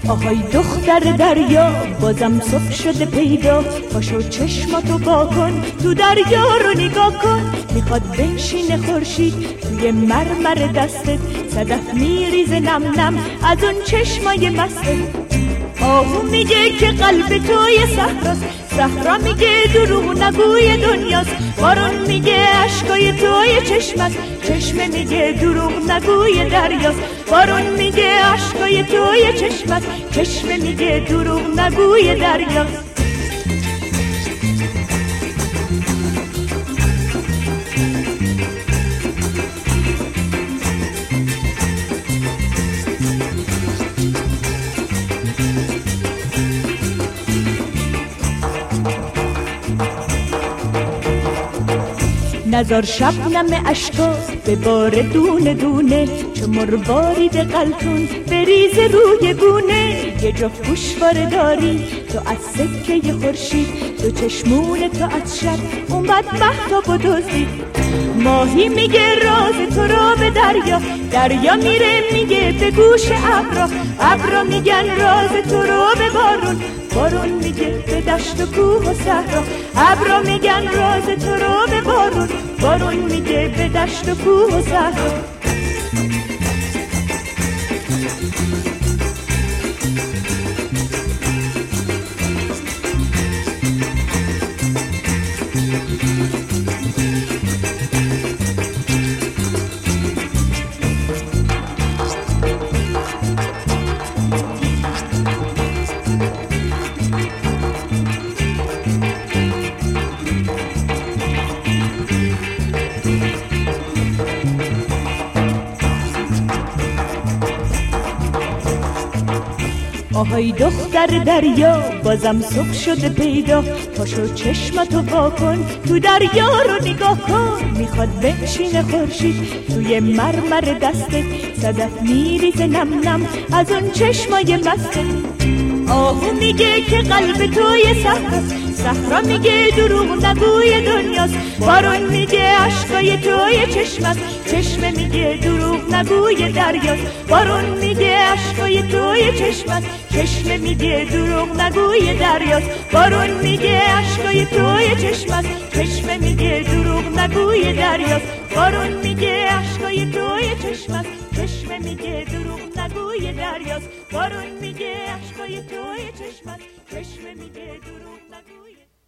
آهای دختر دریا بازم صبح شده پیدا، پاشو چشماتو وا کن تو دریا رو نگاه کن. میخواد بنشینه خورشید توی مرمر دستت، صدف میریزه نم نم از اون چشمای مستت. آهو میگه که قلب توی صحراست، صحرا میگه دروغ نگوی دنیاست. بارون میگه اشکای توی چشمت، چشمه میگه دروغ نگوی دریاست. بارون میگه اشکای توی چشمت، چشمه میگه دروغ نگوی دریاست. نزار شبنم اشکا به بار دونه دونه، چو مروارید قلتون بریز روی گونه. یه جا گوشواره داری تو از سکه خورشید، دو چشمون تو از شب اومد مهتاب و دزدید. ماهی میگه راز تو رو به دریا، دریا میره میگه به گوش ابرا، ابرا میگن راز تو رو به بارون، بارون میگه به دشت و کوه و صحرا. ابرا میگن راز تو رو به بارون، بارون میگه به دشت و کوه و صحرا. آهای دختر دریا بازم صبح شده پیدا، پاشو چشماتو وا کن تو دریا رو نگاه کن. میخواد بنشینه خورشید توی مرمر دستت، صدف میریزه نم نم از اون چشمای مستت. آهو میگه که قلب توی صحراست، صحرا میگه دروغ نگوی دنیاست. بارون میگه اشکای توی چشمت، چشمه میگه دروغ نگوی دریاست. بارون میگه اشکای توی چشمت، چشمه میگه دروغ نگوی دریاست. بارون میگه اشکای توی چشمت، چشمه میگه دروغ نگوی دریاست. بارون میگه اشکای توی چشمت، چشمه میگه دروغ نگوی دریاست. بارون میگه اشکای توی چشمت، چشمه میگه دروغ نگوی